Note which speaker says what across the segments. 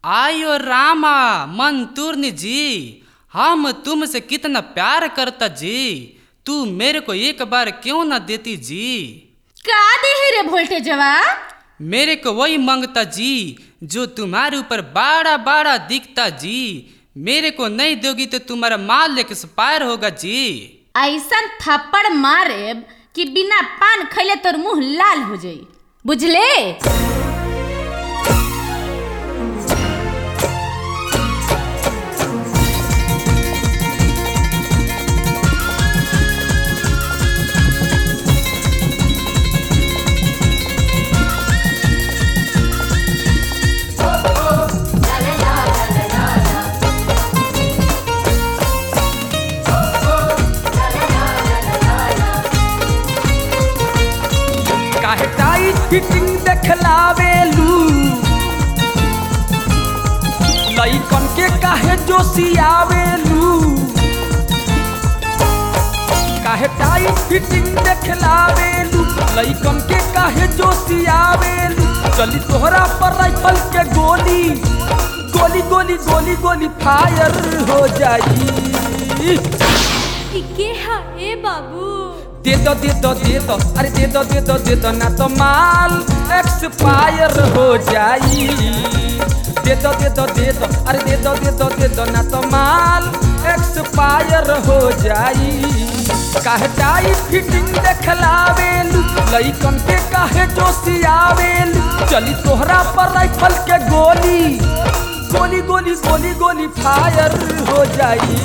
Speaker 1: आयो रामा मंतूर्नी जी, हम तुमसे कितना प्यार करता जी, तू मेरे को एक बार क्यों ना देती जी।
Speaker 2: का दे रे वोल्टेजवा?
Speaker 1: मेरे को वही मांगता जी जो तुम्हारे ऊपर बड़ा बड़ा दिखता जी। मेरे को नहीं दोगी तो तुम्हारा माल एक्सपायर होगा जी।
Speaker 2: ऐसा थप्पड़ मारे कि बिना पान खैले तोर मुंह लाल हो जाई, बुझले?
Speaker 3: काहे टाइट फिटिंग देखलावेलू, लइकन के काहे जोशियावेलू। काहे टाइट फिटिंग देखलावेलू, लइकन के काहे जोशियावेलू। चली तोहरा पर राइफल के गोली, गोली गोली गोली गोली फायर हो जाई।
Speaker 2: के हा ए बाबू?
Speaker 3: दे दो अरे दे दो ना तो माल एक्सपायर हो जाई। दे दो अरे दे दो ना तो माल एक्सपायर हो जाई। काहे टाइट फिटिंग देखलावेलू, लइकन के काहे जोशियावेलू। चली तोहरा पर राइफल के गोली, गोली गोली गोली गोली फायर हो जाई।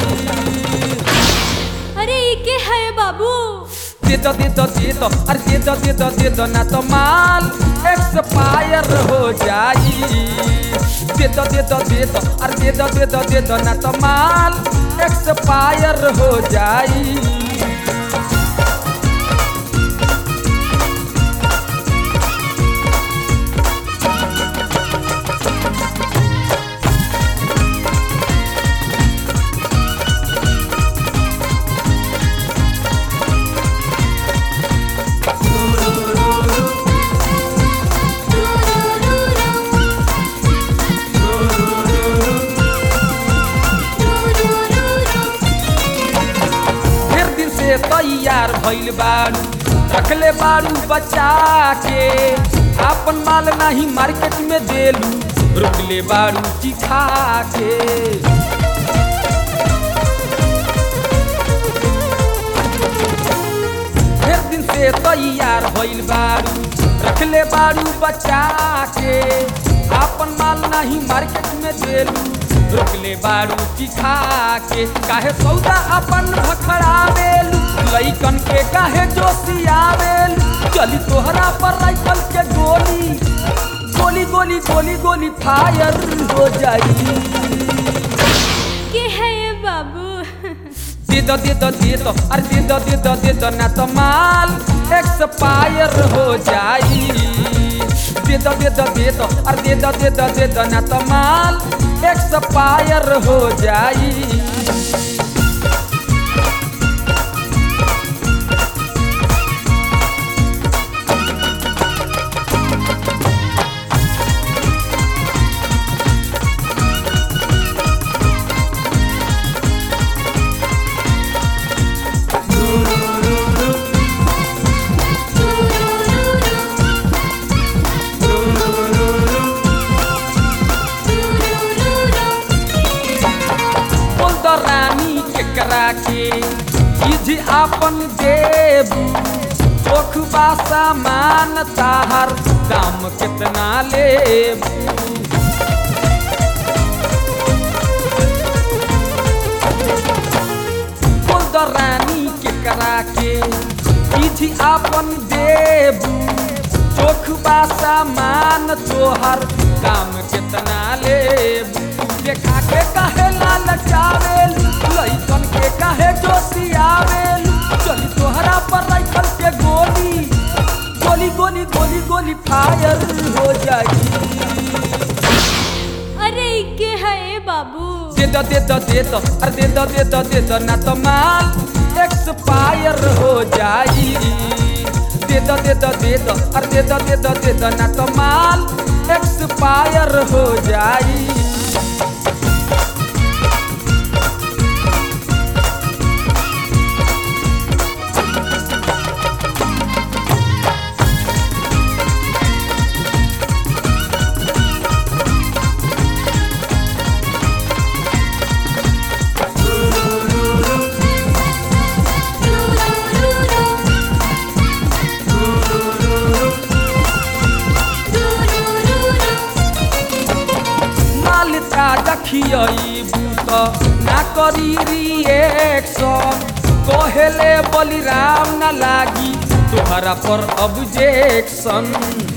Speaker 2: अरे के है बाबू?
Speaker 3: दे दो अरे दे दो ना तो माल एक्सपायर हो जाई। दे दो अरे दे दो ना तो माल एक्सपायर हो जाई। तैयार भइल बारू, रखले बारू बचा के। आपन माल नहीं मार्केट में देलू, रुकले बारू चिखा के। ढेर दिन से तैयार भइल बारू, रखले बारू बचा के। आपन माल नहीं मार्केट में देलू, रुकले बारू चिखा के। काहे सौदा अपन भखड़ावेलू, लइकन के काहे जोशियावेलू। चली तोहरा पर राइफल के गोली, गोली गोली गोली गोली फायर हो जाई।
Speaker 2: के है ये बाबू?
Speaker 3: दे दो अरे दे दो ना तो माल एक्सपायर हो जाई। दे दो अरे दे दो ना तो माल एक्सपायर हो जाई। के आपन देबू, चोखबा सामान ताहर दाम कितना लेबू। बोल दो रानी के करा के इजी आपन देबू, चोखबा सामान तोहर दाम कितना लेबू। देखा के काहे लालचावेलू, लइकन के काहे जोशियावेलू। चली तोहरा पर राइफल के गोली, गोली गोली गोली गोली फायर हो जाई।
Speaker 2: अरे के है बाबू?
Speaker 3: दे दो अरे दे दो ना तो माल एक्सपायर हो जाई। दे दो अरे दे दो ना तो माल एक्सपायर हो जाई। देखियबू तो ना करी रिएक्शन कहेले बलिराम ना लागी तोहरा पर ऑब्जेक्शन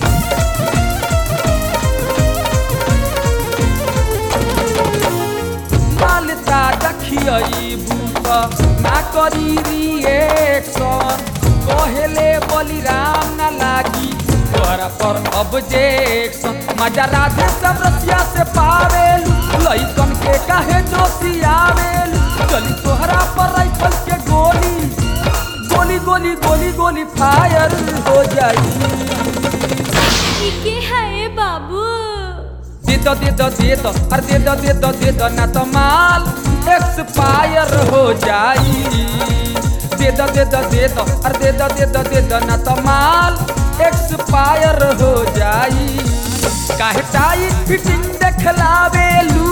Speaker 3: मालता देखियबू तो ना करी रिएक्शन कहेले बलिराम ना लागी तोहरा पर ऑब्जेक्शन मजा राधे सब रसिया से पावेल लइकन के काहे जोशियावेल चली तोहरा पर राइफल के गोली गोली गोली गोली गोली फायर हो जाई
Speaker 2: ई के है बाबू
Speaker 3: दे दो अरे दे दो ना तो माल एक्सपायर हो जाई दे दो अरे दे दो ना तो माल एक्सपायर हो जाई काहे टाइट फिटिंग देखलावेलू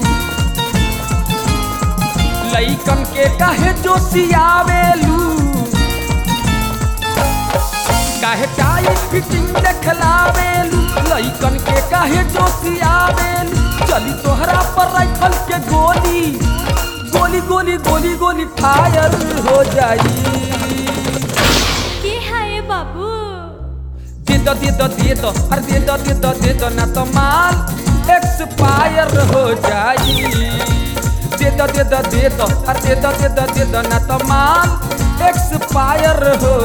Speaker 3: लइकन के काहे जोशियावेलू काहे टाइट फिटिंग देखलावेलू लइकन के काहे जोशियावेलू चली तोहरा पर राइफल के गोली गोली गोली गोली गोली फायर हो जाई
Speaker 2: के है बाबू
Speaker 3: दे दो अरे दे दो ना तो माल एक्सपायर हो जाई दे दो अरे दे दो ना तो माल एक्सपायर हो